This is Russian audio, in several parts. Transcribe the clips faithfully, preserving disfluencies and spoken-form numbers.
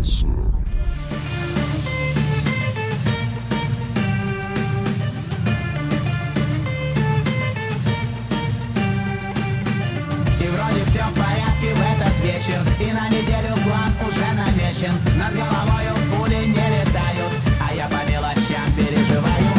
Станция. И вроде все в порядке в этот вечер, и на неделю план уже намечен. Над головою пули не летают, а я по мелочам переживаю.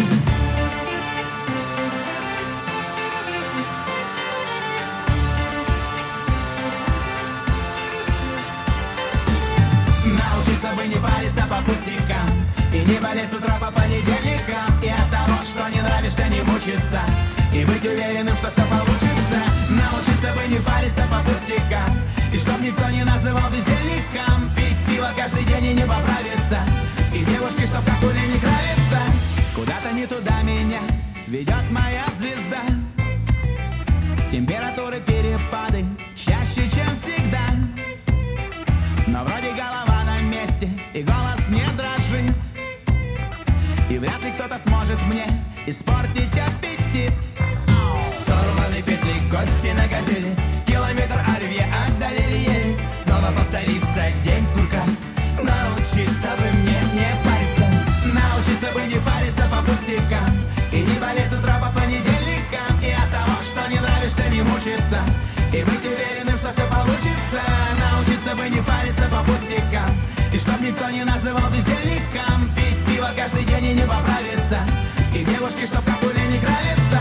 Научиться бы не париться по пустякам и не болеть с утра по понедельникам, и от того, что не нравишься, не мучиться, и быть уверенным, что все получится. Научиться бы не париться по пустякам, и чтоб никто не называл бездельником. Пить пиво каждый день и не поправиться, и девушки, чтоб как улей не нравится. Куда-то не туда меня ведет моя звезда. Температуры перепады чаще, чем всегда, но вроде голова на месте и голос не дрожит, и вряд ли кто-то сможет мне испортить аппетит. Сорваны петли, кости на газели, километр оливье отдалили еле. Снова повторится день сурка. Научиться бы мне не париться, научиться бы не париться по пустякам, и не болеть с утра по понедельникам, и от того, что не нравишься, не мучиться, и быть уверенным, что все получится. Научиться бы не париться по пустякам, и чтоб никто не называл бездельником. Пить пиво каждый день и не поправиться, и девушки, чтоб как улей не нравится.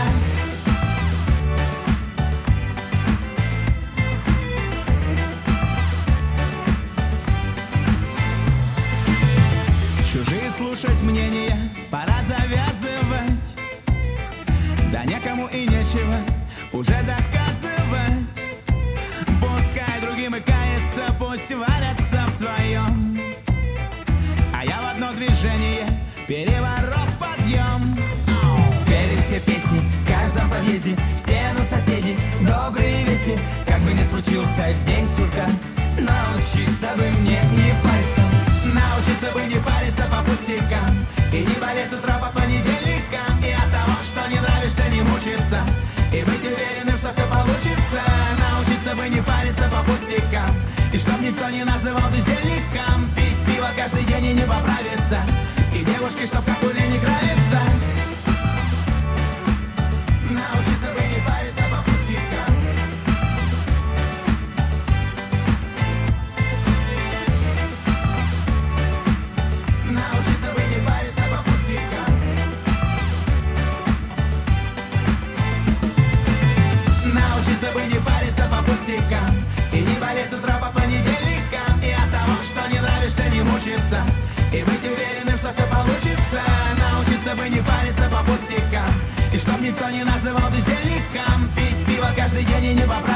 Чужие слушать мнения пора завязывать, да некому и нечего уже доказывать. Пускай другим и кается, пусть варятся в своем, а я в одно движение переворот подъем. Спели все песни в каждом подъезде, в стену соседей добрые вести. Как бы ни случился день сурка, научиться бы мне не париться, научиться бы не париться по пустякам, и не болеть с утра по понедельникам, и от того, что не нравишься, не мучиться, и быть уверенным, что все получится. Научиться бы не париться по пустякам, и чтоб никто не называл бездельником. Пить пиво каждый день и не поправиться, и девушки, чтоб как улей не нравится. Научиться бы не париться по пустякам. Научиться бы не париться по пустякам. Научиться бы не париться по пустякам, и не болеть с утра по понедельникам, и от того, что не нравишься, не мучиться, и быть уверенным, что все получится. Научиться бы не париться по пустякам, и чтоб никто не называл бездельником. Пить пиво каждый день и не поправиться,